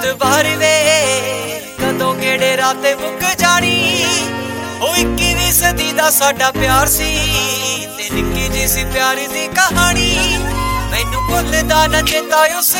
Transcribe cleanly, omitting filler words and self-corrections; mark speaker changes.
Speaker 1: एतबार वे कदों केड़े राते मुक जानी ओ 21वीं सदी दा साडा प्यार सी ते निक्की जी सी प्यार दी कहानी मैनू भुलदा ना चेता उस